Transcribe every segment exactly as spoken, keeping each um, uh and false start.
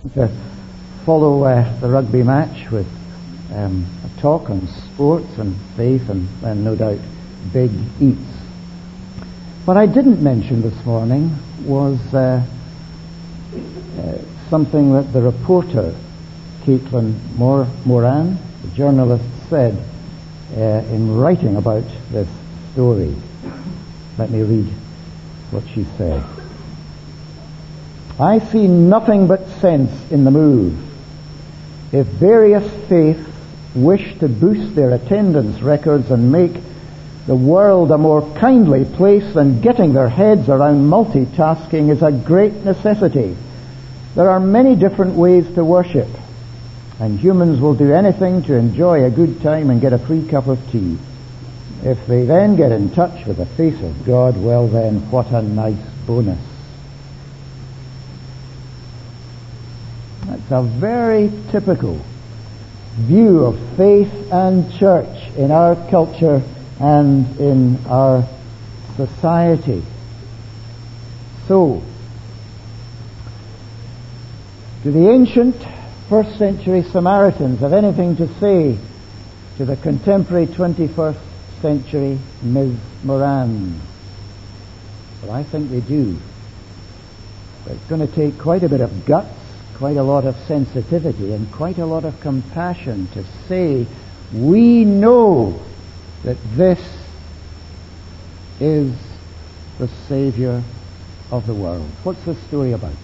To follow uh, the rugby match with um, a talk on sports and faith and, and no doubt big eats. What I didn't mention this morning was uh, uh, something that the reporter Caitlin Mor- Moran, the journalist, said uh, in writing about this story. Let me read what she said. I see nothing but sense in the move. If various faiths wish to boost their attendance records and make the world a more kindly place, then getting their heads around multitasking is a great necessity. There are many different ways to worship, and humans will do anything to enjoy a good time and get a free cup of tea. If they then get in touch with the face of God, well then, what a nice bonus. That's a very typical view of faith and church in our culture and in our society. So, do the ancient first century Samaritans have anything to say to the contemporary twenty-first century Miz Moran? Well, I think they do. But it's going to take quite a bit of guts, quite a lot of sensitivity, and quite a lot of compassion to say, we know that this is the Savior of the world. What's the story about?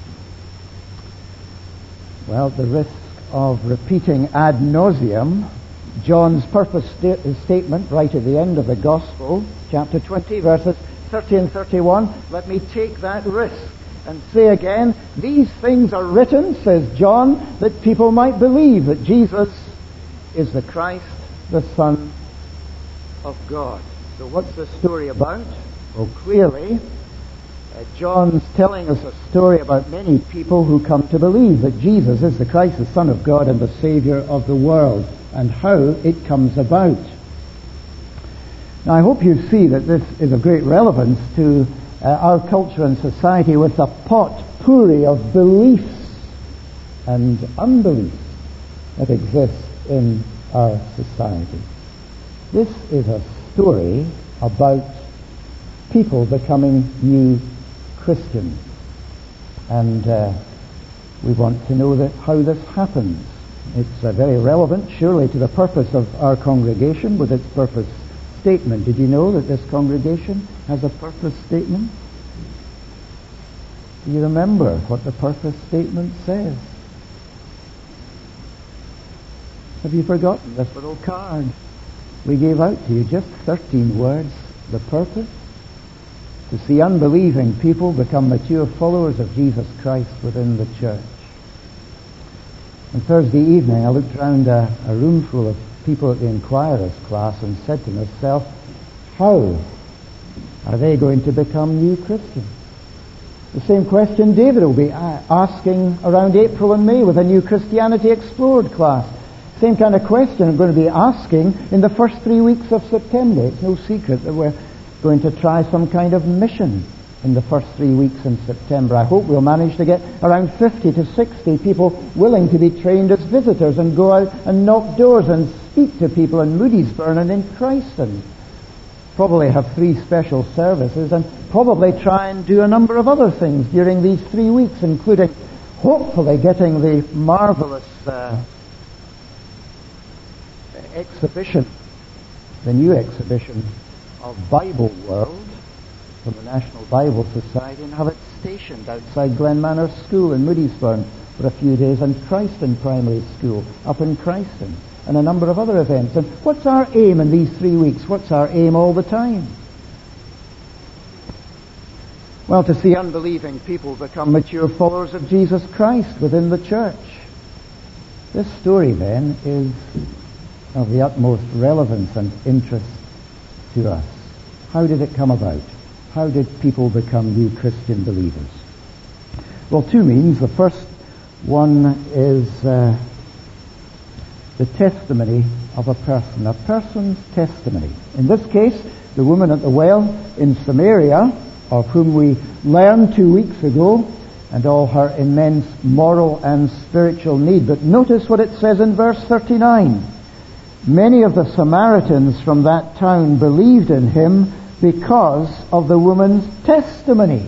Well, at the risk of repeating ad nauseum John's purpose sta- statement right at the end of the Gospel, chapter twenty, verses thirty and thirty-one, let me take that risk and say again, these things are written, says John, that people might believe that Jesus is the Christ, the Son of God. So what's the story about? Well, clearly, uh, John's telling us a story about many people who come to believe that Jesus is the Christ, the Son of God, and the Savior of the world, and how it comes about. Now, I hope you see that this is of great relevance to Uh, our culture and society, with a potpourri of beliefs and unbeliefs that exist in our society. This is a story about people becoming new Christians, and uh, we want to know that how this happens. It's uh, very relevant, surely, to the purpose of our congregation with its purpose statement. Did you know that this congregation has a purpose statement? Do you remember what the purpose statement says? Have you forgotten this little card we gave out to you? Just thirteen words. The purpose? To see unbelieving people become mature followers of Jesus Christ within the church. On Thursday evening, I looked around a, a room full of people at the Inquirer's class and said to myself, how are they going to become new Christians? The same question David will be asking around April and May with a New Christianity Explored class. Same kind of question I'm going to be asking in the first three weeks of September. It's no secret that we're going to try some kind of mission in the first three weeks in September. I hope we'll manage to get around fifty to sixty people willing to be trained as visitors and go out and knock doors and speak to people in Moodiesburn and in Christon. Probably have three special services and probably try and do a number of other things during these three weeks, including hopefully getting the marvelous uh, exhibition, the new exhibition of Bible World from the National Bible Society, and have it stationed outside Glen Manor School in Moodiesburn for a few days, and Christon Primary School up in Christon, and a number of other events. And what's our aim in these three weeks? What's our aim all the time? Well, to see unbelieving people become mature followers of Jesus Christ within the church. This story, then, is of the utmost relevance and interest to us. How did it come about? How did people become new Christian believers? Well, two means. The first one is Uh, the testimony of a person, a person's testimony. In this case, the woman at the well in Samaria, of whom we learned two weeks ago and all her immense moral and spiritual need. But notice what it says in verse thirty-nine. Many of the Samaritans from that town believed in him because of the woman's testimony.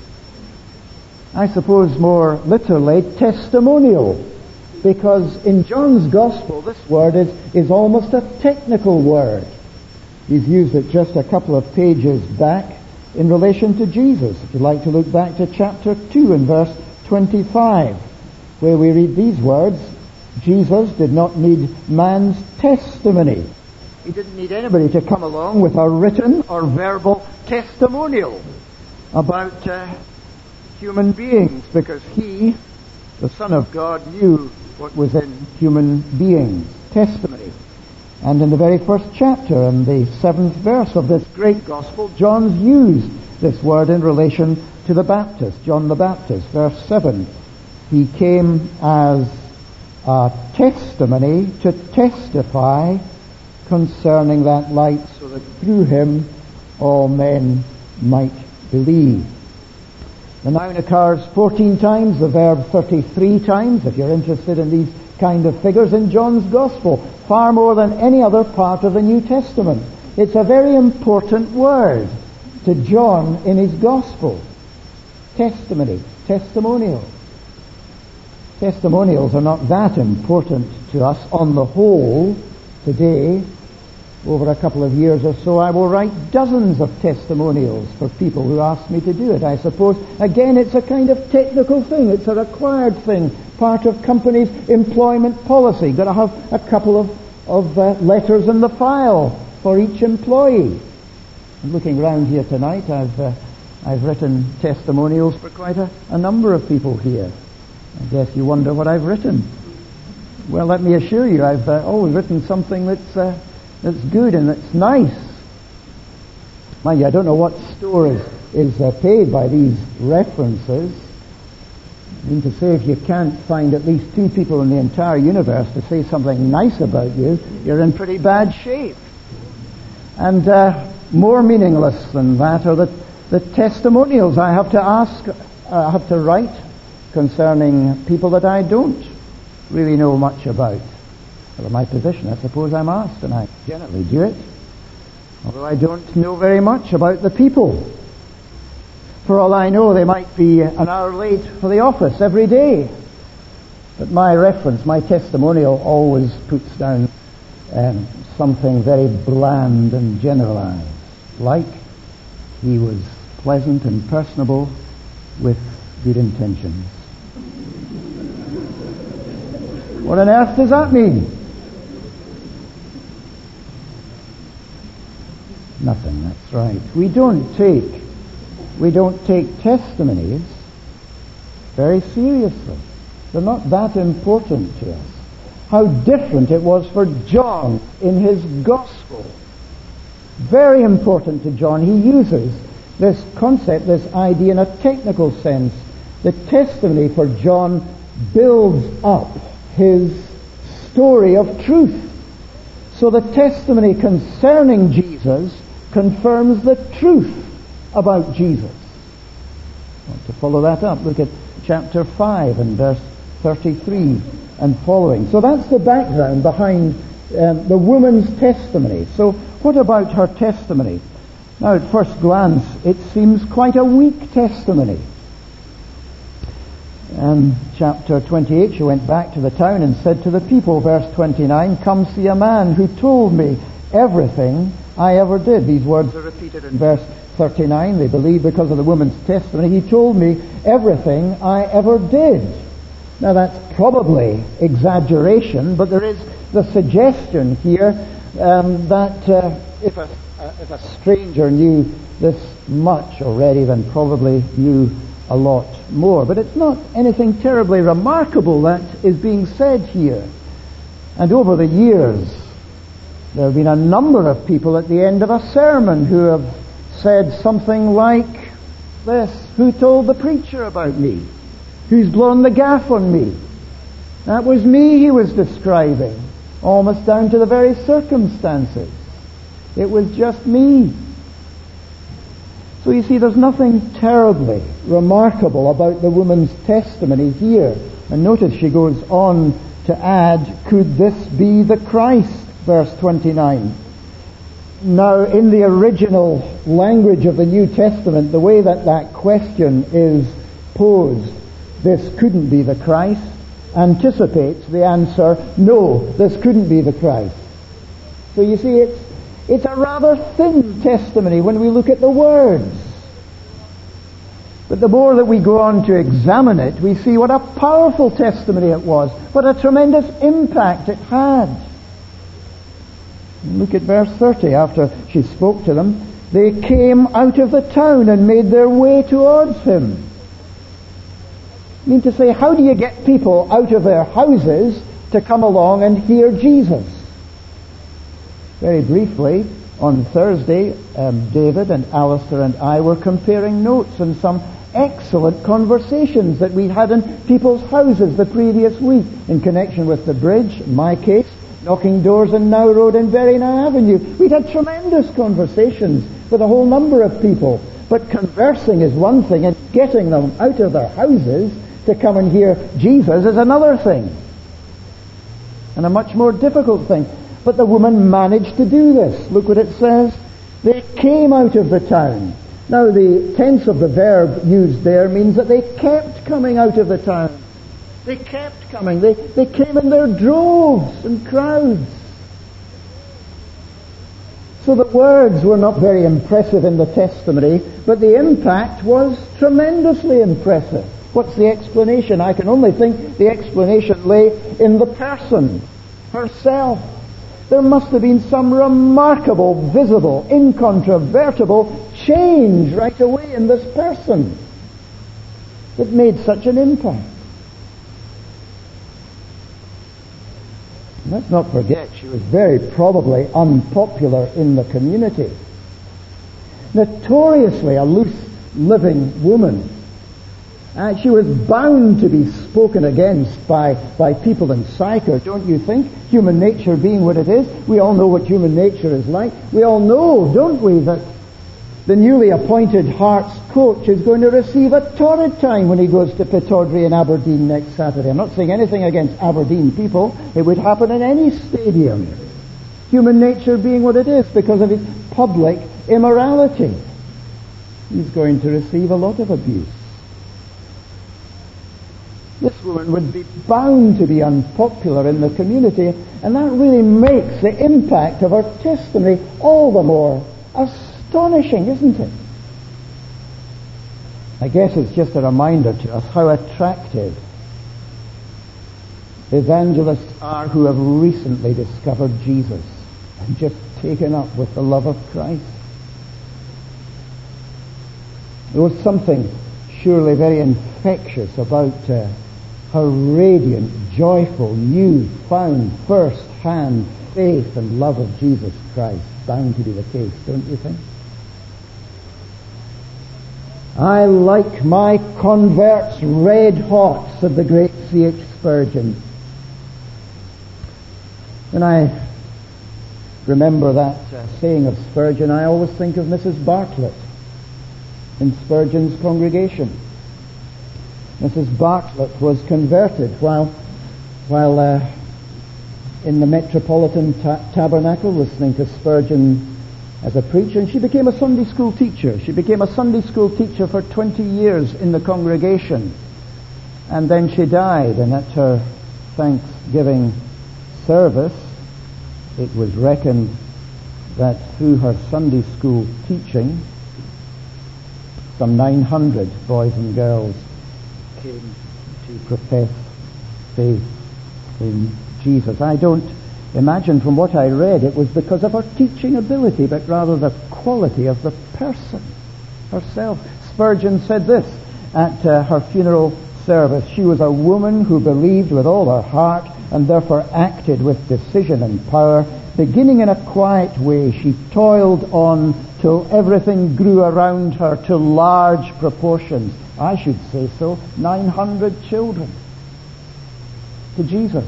I suppose more literally, testimonial. Because in John's Gospel, this word is, is almost a technical word. He's used it just a couple of pages back in relation to Jesus. If you'd like to look back to chapter two and verse twenty-five, where we read these words, Jesus did not need man's testimony. He didn't need anybody to come along with a written or verbal testimonial about uh, human beings, because he, the Son of God, knew what was in human beings' testimony. And in the very first chapter, in the seventh verse of this great gospel, John's used this word in relation to the Baptist, John the Baptist. Verse seven, he came as a testimony to testify concerning that light, so that through him all men might believe. The noun occurs fourteen times, the verb thirty-three times, if you're interested in these kind of figures, in John's Gospel, far more than any other part of the New Testament. It's a very important word to John in his Gospel. Testimony, testimonial. Testimonials are not that important to us on the whole today. Over a couple of years or so, I will write dozens of testimonials for people who ask me to do it, I suppose. Again, it's a kind of technical thing. It's a required thing, part of companies' employment policy. Got to have a couple of, of uh, letters in the file for each employee. I'm looking around here tonight. I've uh, I've written testimonials for quite a, a number of people here. I guess you wonder what I've written. Well, let me assure you, I've uh, always written something that's uh, that's good and that's nice. Mind you, I don't know what store is, is uh, paid by these references. I mean to say, if you can't find at least two people in the entire universe to say something nice about you, you're in pretty bad shape. And uh, more meaningless than that are the, the testimonials I have to ask, uh, I have to write concerning people that I don't really know much about. Well, in my position, I suppose I'm asked, and I generally do it, although I don't know very much about the people. For all I know, they might be an hour late for the office every day. But my reference, my testimonial, always puts down um, something very bland and generalized, like he was pleasant and personable with good intentions. What on earth does that mean? Nothing, that's right. We don't take, we don't take testimonies very seriously. They're not that important to us. How different it was for John in his Gospel. Very important to John. He uses this concept, this idea in a technical sense. The testimony for John builds up his story of truth. So the testimony concerning Jesus confirms the truth about Jesus. I want to follow that up. Look at chapter five and verse thirty-three and following. So that's the background behind um, the woman's testimony. So what about her testimony? Now, at first glance, it seems quite a weak testimony. Um, chapter twenty-eight, she went back to the town and said to the people, verse twenty-nine, "Come see a man who told me everything I ever did." These words are repeated in verse thirty-nine. They believe because of the woman's testimony. He told me everything I ever did. Now that's probably exaggeration, but there is the suggestion here um, that uh, if, a, uh, if a stranger knew this much already, then probably knew a lot more. But it's not anything terribly remarkable that is being said here. And over the years, there have been a number of people at the end of a sermon who have said something like this: "Who told the preacher about me? Who's blown the gaff on me?" That was me he was describing, almost down to the very circumstances. It was just me. So you see, there's nothing terribly remarkable about the woman's testimony here. And notice she goes on to add, could this be the Christ? Verse twenty-nine. Now, in the original language of the New Testament, the way that that question is posed, this couldn't be the Christ, anticipates the answer, no, this couldn't be the Christ. So you see, it's, it's a rather thin testimony when we look at the words. But the more that we go on to examine it, we see what a powerful testimony it was, what a tremendous impact it had. Look at verse thirty. After she spoke to them, they came out of the town and made their way towards him. I mean to say, how do you get people out of their houses to come along and hear Jesus? Very briefly, on Thursday, um, David and Alistair and I were comparing notes on some excellent conversations that we had in people's houses the previous week in connection with the bridge, in my case, knocking doors on Now Road and Berryna Avenue. We'd had tremendous conversations with a whole number of people. But conversing is one thing, and getting them out of their houses to come and hear Jesus is another thing. And a much more difficult thing. But the woman managed to do this. Look what it says. They came out of the town. Now the tense of the verb used there means that they kept coming out of the town. They kept coming. They, they came in their droves and crowds. So the words were not very impressive in the testimony, but the impact was tremendously impressive. What's the explanation? I can only think the explanation lay in the person herself. There must have been some remarkable, visible, incontrovertible change right away in this person that made such an impact. Let's not forget, she was very probably unpopular in the community. Notoriously a loose living woman. Uh, she was bound to be spoken against by, by people in Sychar, don't you think? Human nature being what it is. We all know what human nature is like. We all know, don't we, that the newly appointed Hearts coach is going to receive a torrid time when he goes to Pittodrie in Aberdeen next Saturday. I'm not saying anything against Aberdeen people. It would happen in any stadium. Human nature being what it is because of his public immorality. He's going to receive a lot of abuse. This woman would be bound to be unpopular in the community, and that really makes the impact of her testimony all the more astonishing, isn't it? I guess it's just a reminder to us how attractive evangelists are who have recently discovered Jesus and just taken up with the love of Christ. There was something surely very infectious about uh, her radiant, joyful, new-found, first-hand faith and love of Jesus Christ. Bound to be the case, don't you think? I like my converts red hot, said the great C H Spurgeon. When I remember that uh, saying of Spurgeon, I always think of Missus Bartlett in Spurgeon's congregation. Missus Bartlett was converted while while uh, in the Metropolitan ta- Tabernacle listening to Spurgeon as a preacher, and she became a Sunday school teacher. She became a Sunday school teacher for twenty years in the congregation. And then she died, and at her Thanksgiving service, it was reckoned that through her Sunday school teaching, some nine hundred boys and girls came to profess faith in Jesus. I don't imagine from what I read it was because of her teaching ability, but rather the quality of the person herself. Spurgeon said this at uh, her funeral service. She was a woman who believed with all her heart and therefore acted with decision and power. Beginning in a quiet way, she toiled on till everything grew around her to large proportions. I should say so, nine hundred children to Jesus.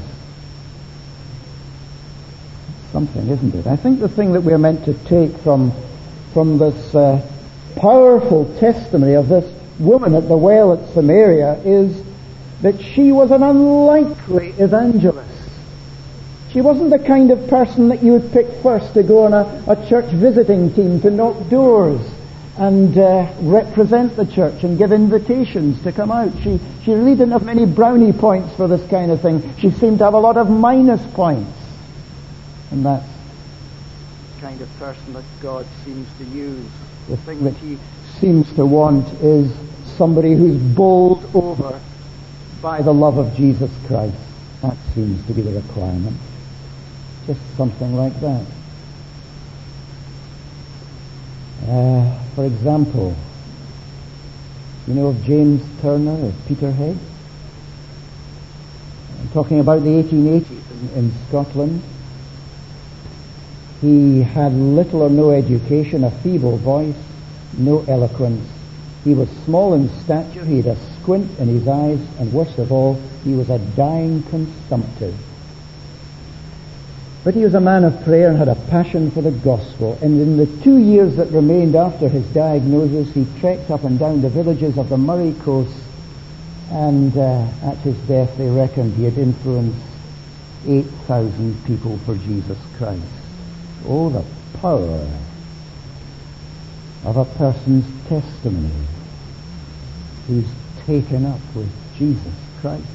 Something, isn't it? I think the thing that we're meant to take from from this uh, powerful testimony of this woman at the well at Samaria is that she was an unlikely evangelist. She wasn't the kind of person that you would pick first to go on a, a church visiting team to knock doors and uh, represent the church and give invitations to come out. She, she really didn't have many brownie points for this kind of thing. She seemed to have a lot of minus points. And that's the kind of person that God seems to use. The thing that he seems to want is somebody who's bowled over by the love of Jesus Christ. That seems to be the requirement. Just something like that. Uh, for example, you know of James Turner of Peterhead? I'm talking about the eighteen eighties in, in Scotland. He had little or no education, a feeble voice, no eloquence. He was small in stature, he had a squint in his eyes, and worst of all, he was a dying consumptive. But he was a man of prayer and had a passion for the gospel. And in the two years that remained after his diagnosis, he trekked up and down the villages of the Murray Coast. And uh, at his death, they reckoned he had influenced eight thousand people for Jesus Christ. Oh, the power of a person's testimony who's taken up with Jesus Christ.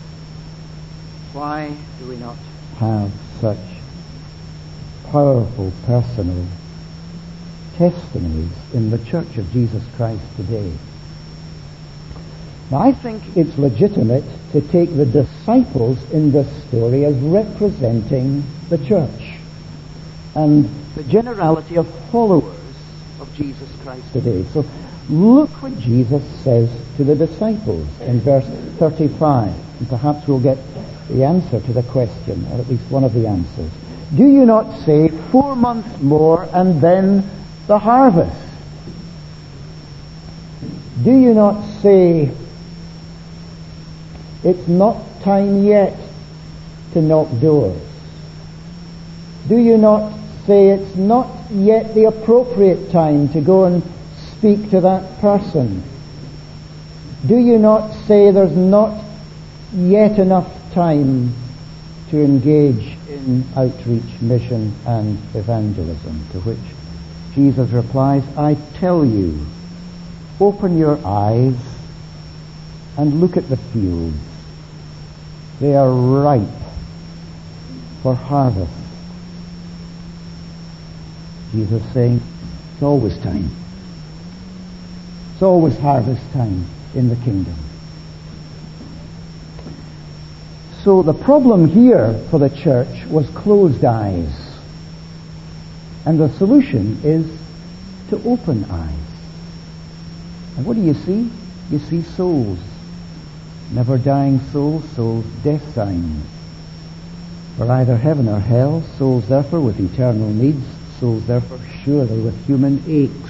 Why do we not have such powerful personal testimonies in the Church of Jesus Christ today? Now, I think it's legitimate to take the disciples in this story as representing the church and the generality of followers of Jesus Christ today. So look what Jesus says to the disciples in verse thirty-five, and perhaps we'll get the answer to the question, or at least one of the answers. Do you not say, four months more and then the harvest? Do you not say, it's not time yet to knock doors? Do you not say it's not yet the appropriate time to go and speak to that person? Do you not say there's not yet enough time to engage in outreach, mission, and evangelism? To which Jesus replies, I tell you, open your eyes and look at the fields. They are ripe for harvest. Jesus saying, it's always time. It's always harvest time in the kingdom. So the problem here for the church was closed eyes. And the solution is to open eyes. And what do you see? You see souls. Never dying souls, souls death signs. For either heaven or hell, souls therefore with eternal needs, souls therefore surely with human aches.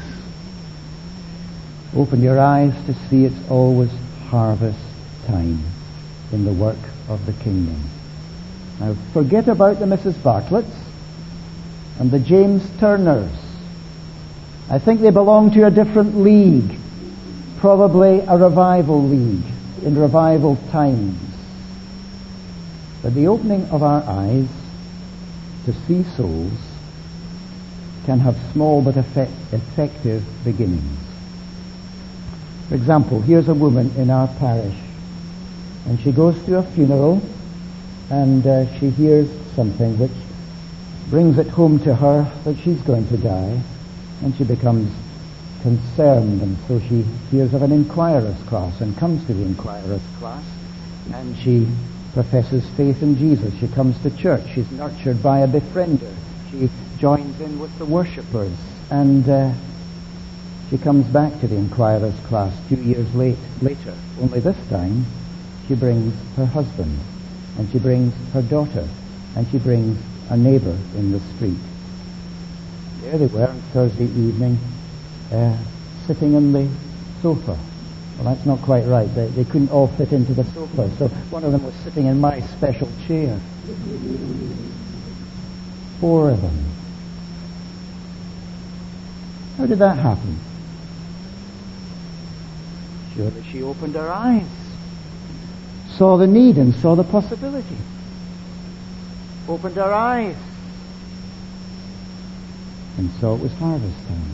Open your eyes to see it's always harvest time in the work of the kingdom. Now forget about the Missus Bartletts and the James Turners. I think they belong to a different league, probably a revival league in revival times. But the opening of our eyes to see souls can have small but effect, effective beginnings. For example, here's a woman in our parish, and she goes to a funeral, and uh, she hears something which brings it home to her that she's going to die, and she becomes concerned, and so she hears of an inquirer's class and comes to the inquirer's class, and she professes faith in Jesus. She comes to church. She's nurtured by a befriender. She joins in with the worshippers, and uh, she comes back to the inquirer's class two years late, later. Only this time she brings her husband, and she brings her daughter, and she brings a neighbor in the street. There they were on Thursday evening, uh, sitting on the sofa. Well, that's not quite right. They, they couldn't all fit into the sofa, so one of them was sitting in my special chair. Four of them. How did that happen? Surely she opened her eyes, saw the need and saw the possibility. Opened her eyes and saw it was harvest time.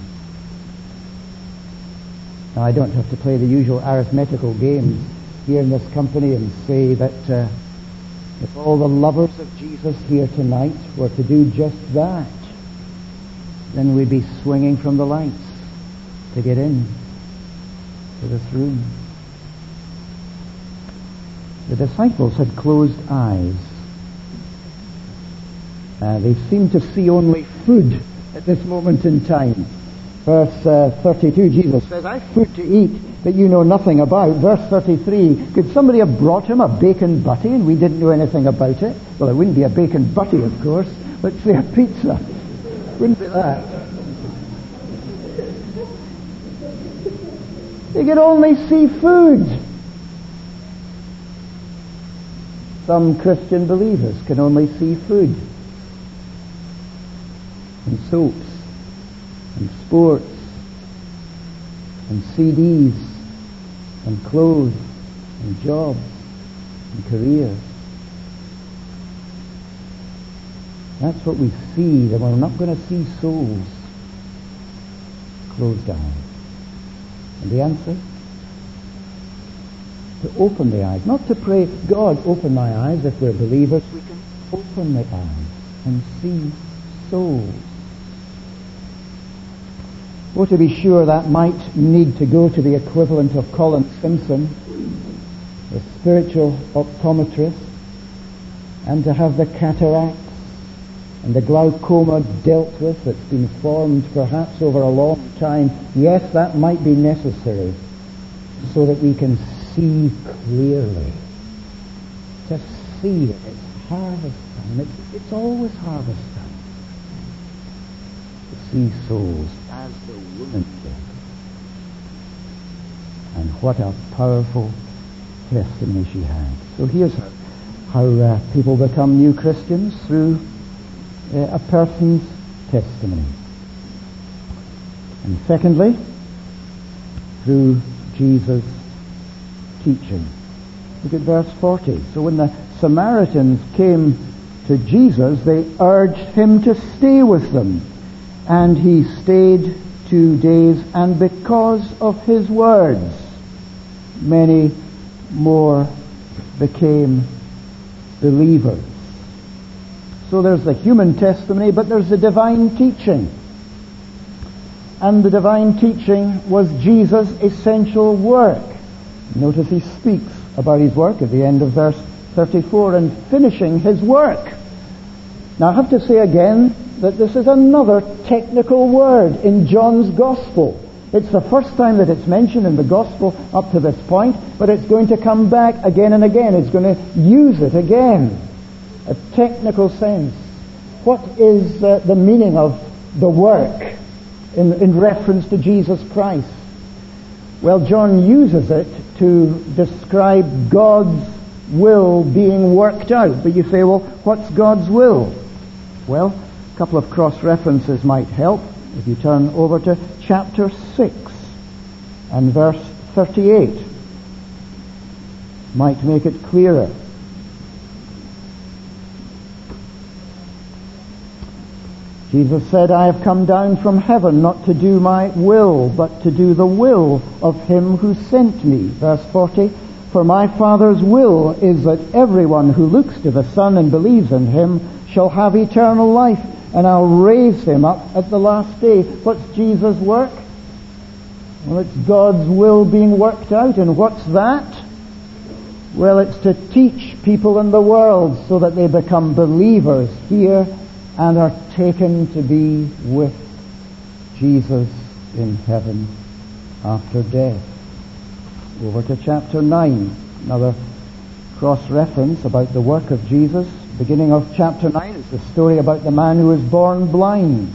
Now, I don't have to play the usual arithmetical games here in this company and say that uh, if all the lovers of Jesus here tonight were to do just that, then we'd be swinging from the lights to get in to this room. The disciples had closed eyes. Uh, they seemed to see only food at this moment in time. Verse uh, thirty-two, Jesus says, "I have food to eat that you know nothing about." Verse thirty-three, could somebody have brought him a bacon butty and we didn't know anything about it? Well, it wouldn't be a bacon butty, of course. Let's say a pizza. Wouldn't be that. They could only see food. Some Christian believers can only see food and soaps and sports and C Ds and clothes and jobs and careers. That's what we see, that we're not going to see souls. Closed eyes. And the answer? To open the eyes. Not to pray, God, open my eyes. If we're believers, we can open the eyes and see souls. Oh, to be sure, that might need to go to the equivalent of Colin Simpson, the spiritual optometrist, and to have the cataracts and the glaucoma dealt with that's been formed perhaps over a long time. Yes, that might be necessary so that we can see clearly. To see that it's harvest time. It's, it's always harvest time. To see souls as the woman did. And what a powerful testimony she had. So here's how, how uh, people become new Christians, through uh, a person's testimony. And secondly, through Jesus' teaching. Look at verse forty. So when the Samaritans came to Jesus, they urged him to stay with them. And he stayed two days, and because of his words, many more became believers. So there's the human testimony, but there's the divine teaching. And the divine teaching was Jesus' essential work. Notice he speaks about his work at the end of verse thirty-four, and finishing his work. Now I have to say again that this is another technical word in John's Gospel. It's the first time that it's mentioned in the Gospel up to this point, but it's going to come back again and again. It's going to use it again. A technical sense. What is uh, the meaning of the work in, in reference to Jesus Christ? Well, John uses it to describe God's will being worked out. But you say, well, what's God's will? Well, a couple of cross-references might help. If you turn over to chapter six and verse thirty-eight, might make it clearer. Jesus said, "I have come down from heaven not to do my will, but to do the will of him who sent me." Verse forty, "For my Father's will is that everyone who looks to the Son and believes in him shall have eternal life, and I'll raise him up at the last day." What's Jesus' work? Well, it's God's will being worked out. And what's that? Well, it's to teach people in the world so that they become believers here and are taken to be with Jesus in heaven after death. Over to chapter nine, another cross-reference about the work of Jesus. Beginning of chapter nine is the story about the man who was born blind.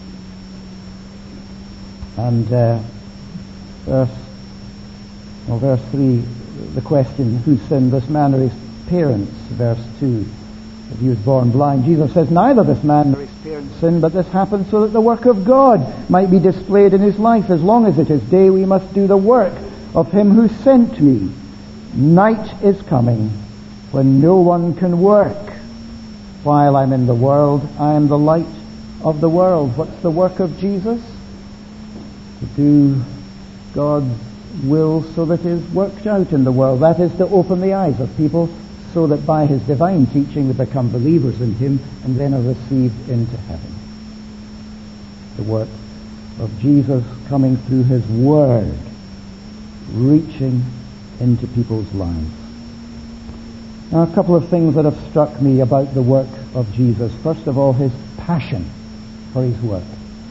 And uh, verse, well, verse three, the question, who sinned, this man or his parents? Verse two, that he was born blind. Jesus says, neither this man nor his parents sinned, but this happened so that the work of God might be displayed in his life. As long as it is day, we must do the work of him who sent me. Night is coming when no one can work. While I'm in the world, I am the light of the world. What's the work of Jesus? To do God's will so that it is worked out in the world. That is to open the eyes of people so that by his divine teaching they become believers in him and then are received into heaven. The work of Jesus coming through his word, reaching into people's lives. Now, a couple of things that have struck me about the work of Jesus. First of all, his passion for his work.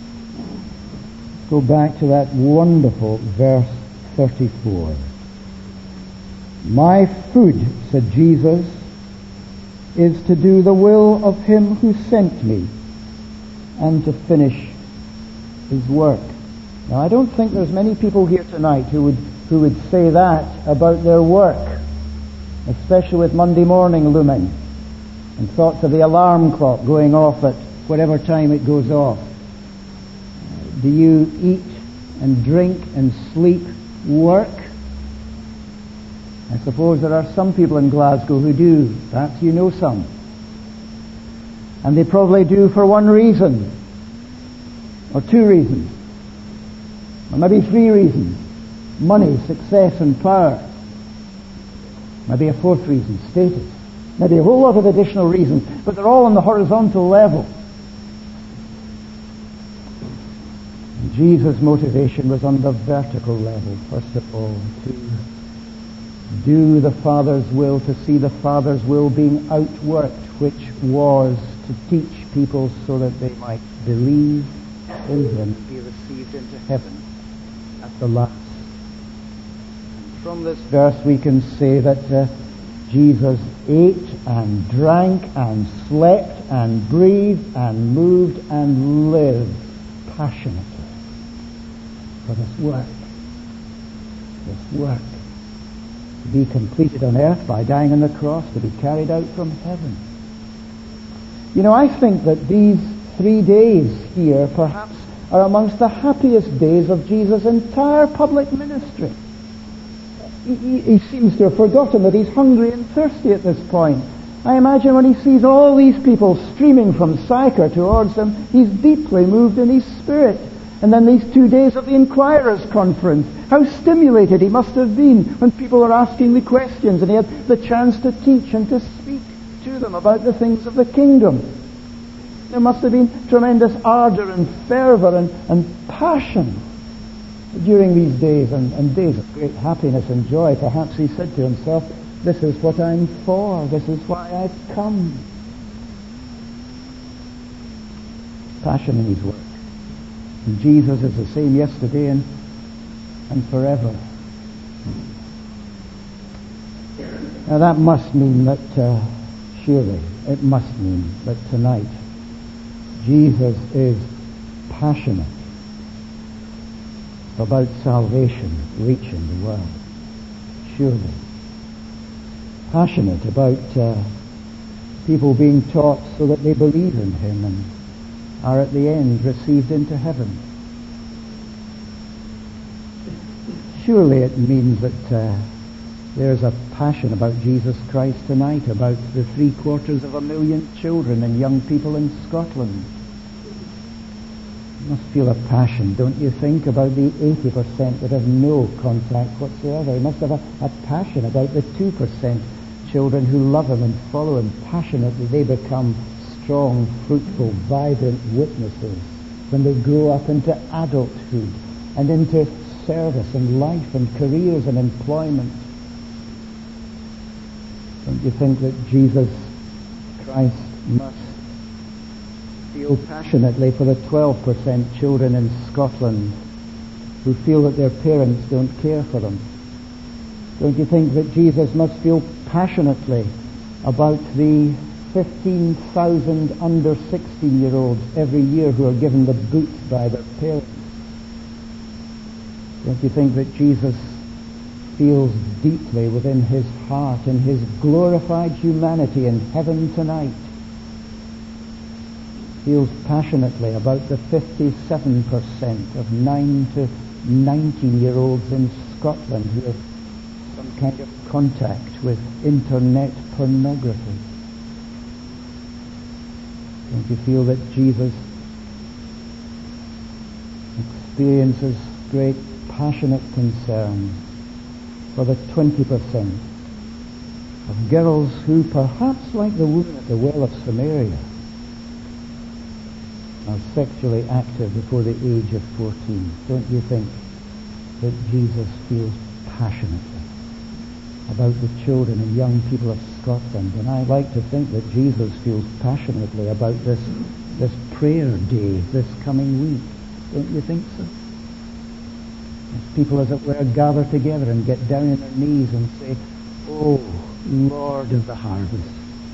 Go back to that wonderful verse thirty-four. My food, said Jesus, is to do the will of him who sent me and to finish his work. Now, I don't think there's many people here tonight who would who would say that about their work, especially with Monday morning looming and thoughts of the alarm clock going off at whatever time it goes off. Do you eat and drink and sleep work? I suppose there are some people in Glasgow who do. Perhaps you know some. And they probably do for one reason, or two reasons, or maybe three reasons. Money, success and power. Maybe a fourth reason, status. Maybe a whole lot of additional reasons, but they're all on the horizontal level. And Jesus' motivation was on the vertical level, first of all, to do the Father's will, to see the Father's will being outworked, which was to teach people so that they might believe in him and be received into heaven at the last. From this verse we can say that uh, Jesus ate and drank and slept and breathed and moved and lived passionately for this work. This work to be completed on earth by dying on the cross, to be carried out from heaven. You know, I think that these three days here perhaps are amongst the happiest days of Jesus' entire public ministry. He, he seems to have forgotten that he's hungry and thirsty at this point. I imagine when he sees all these people streaming from Sychar towards him, he's deeply moved in his spirit. And then these two days of the Inquirers' Conference, how stimulated he must have been when people are asking the questions and he had the chance to teach and to speak to them about the things of the kingdom. There must have been tremendous ardor and fervor and, and passion during these days, and, and days of great happiness and joy. Perhaps he said to himself, this is what I'm for, this is why I've come. Passion in his work. And Jesus is the same yesterday and, and forever. Now that must mean that, uh, surely, it must mean that tonight Jesus is passionate about salvation reaching the world. Surely. Passionate about uh, people being taught so that they believe in him and are at the end received into heaven. Surely it means that uh, there's a passion about Jesus Christ tonight, about the three quarters of a million children and young people in Scotland. You must feel a passion, don't you think, about the eighty percent that have no contact whatsoever. You must have a, a passion about the two percent children who love him and follow him passionately. They become strong, fruitful, vibrant witnesses when they grow up into adulthood and into service and life and careers and employment. Don't you think that Jesus Christ must feel passionately for the twelve percent children in Scotland who feel that their parents don't care for them? Don't you think that Jesus must feel passionately about the fifteen thousand under sixteen-year-olds every year who are given the boot by their parents? Don't you think that Jesus feels deeply within his heart, in his glorified humanity in heaven tonight, feels passionately about the fifty-seven percent of nine to nineteen-year-olds in Scotland who have some kind of contact with internet pornography? Don't you feel that Jesus experiences great passionate concern for the twenty percent of girls who, perhaps like the woman at the well of Samaria, are sexually active before the age of fourteen? Don't you think that Jesus feels passionately about the children and young people of Scotland? And I like to think that Jesus feels passionately about this this prayer day this coming week. Don't you think so? As people, as it were, gather together and get down on their knees and say, "Oh, Lord of the harvest,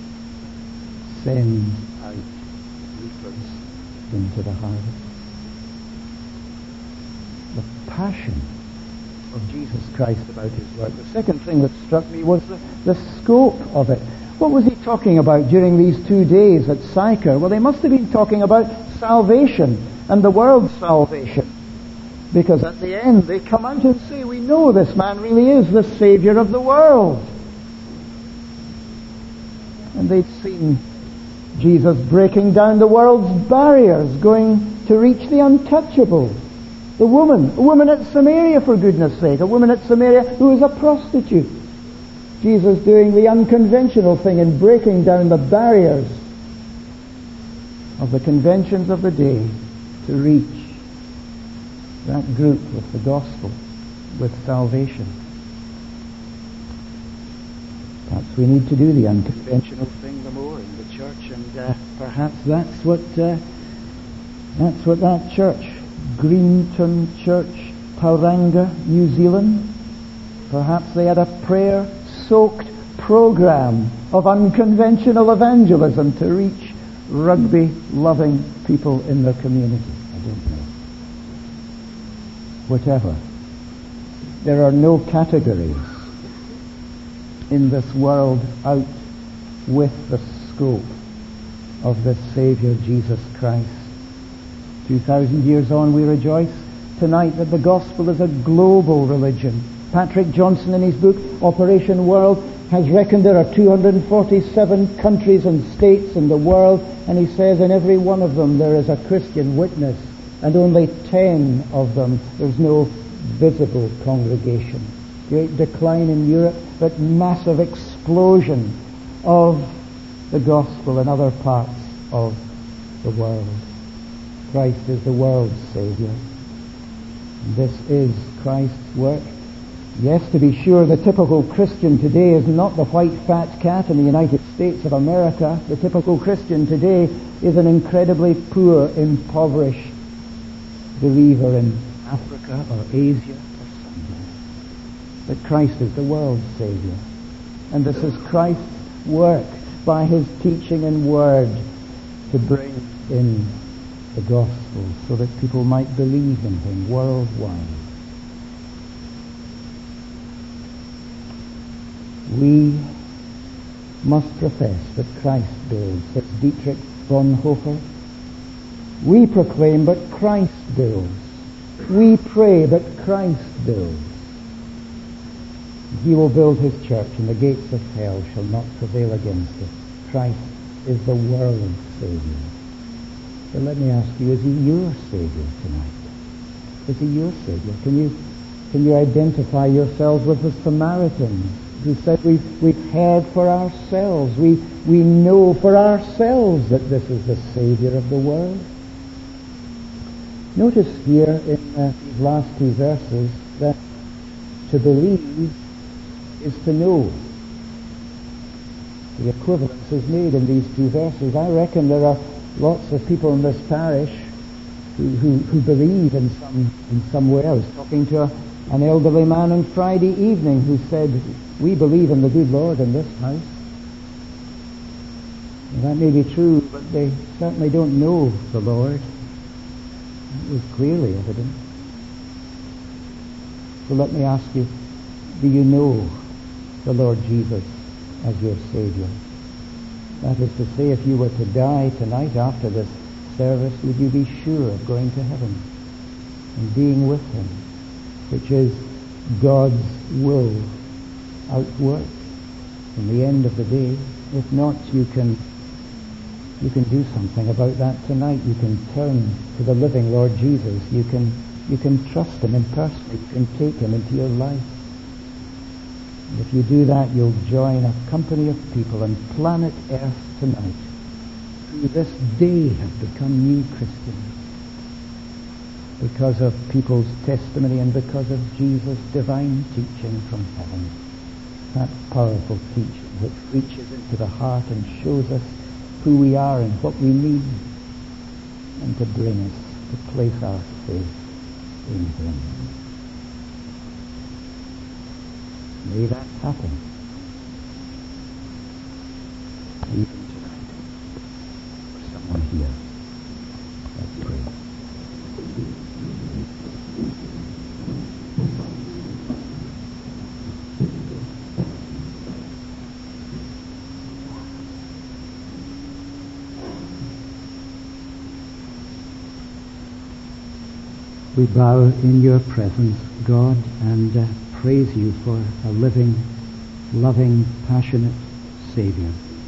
send out reapers into the harvest." The passion of Jesus Christ about his work. The second thing that struck me was the, the scope of it. What was he talking about during these two days at Sychar? Well, they must have been talking about salvation and the world's salvation. Because at the end they come out and say, we know this man really is the Savior of the world. And they'd seen Jesus breaking down the world's barriers, going to reach the untouchable. The woman, a woman at Samaria, for goodness sake, a woman at Samaria who is a prostitute. Jesus doing the unconventional thing and breaking down the barriers of the conventions of the day to reach that group with the gospel, with salvation. Perhaps we need to do the unconventional thing the more in the church, and uh, perhaps that's what uh, that's what that church, Greenton Church, Tauranga, New Zealand, perhaps they had a prayer-soaked program of unconventional evangelism to reach rugby-loving people in their community. I don't know. Whatever. There are no categories in this world out with the scope of this Savior Jesus Christ. Two thousand years on, we rejoice tonight that the gospel is a global religion. Patrick Johnson, in his book Operation World, has reckoned there are two hundred forty-seven countries and states in the world, and he says in every one of them there is a Christian witness, and only ten of them there's no visible congregation. Great decline in Europe, but massive explosion of the gospel in other parts of the world. Christ is the world's Savior. This is Christ's work. Yes, to be sure, the typical Christian today is not the white fat cat in the United States of America. The typical Christian today is an incredibly poor, impoverished believer in Africa or Asia or somewhere. But Christ is the world's Savior. And this is Christ's work by his teaching and word to bring in the gospel so that people might believe in him worldwide. We must profess that Christ builds, says Dietrich Bonhoeffer. We proclaim, but Christ builds. We pray, but Christ builds. He will build his church, and the gates of hell shall not prevail against it. Christ is the world's Savior. But let me ask you, is he your Savior tonight? Is he your Savior? Can you can you identify yourselves with the Samaritans who said we've, we've heard for ourselves, we, we know for ourselves that this is the Savior of the world? Notice here in uh, these last two verses that to believe is to know. The equivalence is made in these two verses. I reckon there are lots of people in this parish who, who, who believe in some in some way. I was talking to a, an elderly man on Friday evening who said, we believe in the good Lord in this house. And that may be true, but they certainly don't know the Lord. It was clearly evident. So let me ask you, do you know the Lord Jesus as your Savior? That is to say, if you were to die tonight after this service, would you be sure of going to heaven and being with him, which is God's will outwork in the end of the day. If not, you can you can do something about that tonight. You can turn to the living Lord Jesus. You can you can trust him in person. You can take him into your life. And if you do that, you'll join a company of people on planet Earth tonight who this day have become new Christians because of people's testimony and because of Jesus' divine teaching from heaven. That powerful teaching which reaches into the heart and shows us who we are and what we need, and to bring us to place our faith in him. May that happen even tonight for someone here. Let's pray. We bow in your presence, God, and uh, praise you for a living, loving, passionate Savior.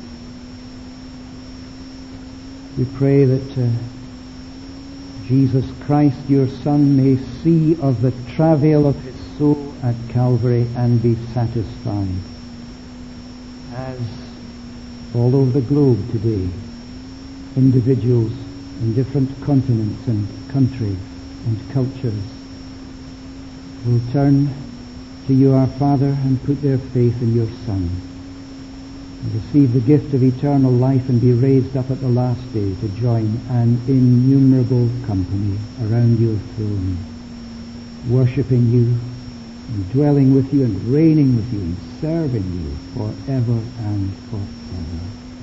We pray that uh, Jesus Christ, your Son, may see of the travail of his soul at Calvary and be satisfied. As all over the globe today, individuals in different continents and countries and cultures will turn to you, our Father, and put their faith in your Son, and receive the gift of eternal life and be raised up at the last day to join an innumerable company around your throne, worshipping you and dwelling with you and reigning with you and serving you forever and forever.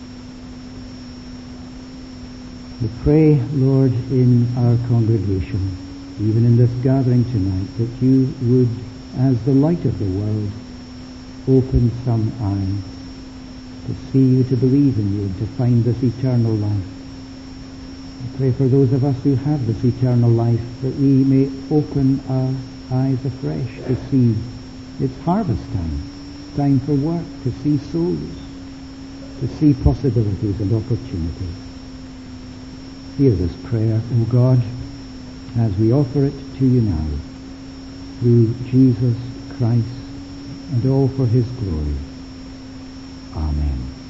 We pray, Lord, in our congregation, even in this gathering tonight, that you would, as the light of the world, open some eyes to see you, to believe in you, and to find this eternal life. I pray for those of us who have this eternal life that we may open our eyes afresh to see it's harvest time, time for work, to see souls, to see possibilities and opportunities. Hear this prayer, O God, as we offer it to you now, through Jesus Christ, and all for his glory. Amen.